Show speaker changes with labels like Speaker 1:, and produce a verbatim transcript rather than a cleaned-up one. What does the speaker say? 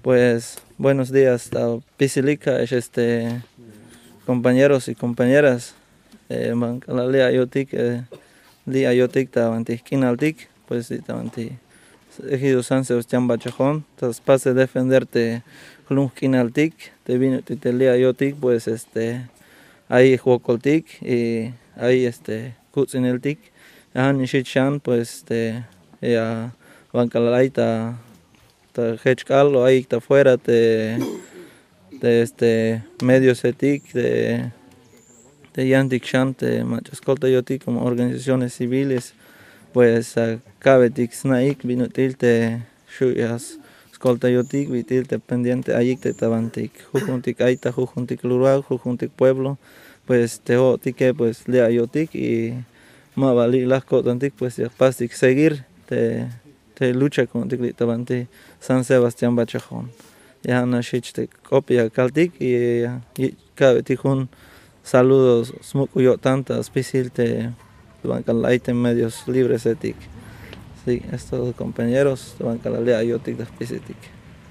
Speaker 1: Pues buenos días, ta Pisilica, es este compañeros y compañeras. Eh, man la lea yotik, eh, lia yotik ta anti kinaltik, pues sí, ta anti ejido sanseos chambachajón, tas pase defenderte clun kinaltik, te vino te te lea yotik, pues este ahí juocoltik y ahí este kutzineltik, han shichan pues este ya bancalaita ta hechcalo ahí está afuera te de este medio setic de de yandik shante machascolta yoti como organizaciones civiles pues cabetik snaik vinutilte shuyas escolta yotik vitilte pendiente ahí te tabantik jujuntik aita jujuntik lugar jujuntik pueblo pues te otique pues lea yotik y mavali las cotantik pues ya pastik seguir te te lucha con tabanti San Sebastián Bachajón ya na te copia caltic y cabe tijun saludos smukuyo tanta especial te bancalaite medios libres etic. Sí, es todo compañeros, bancalea yotic de especial.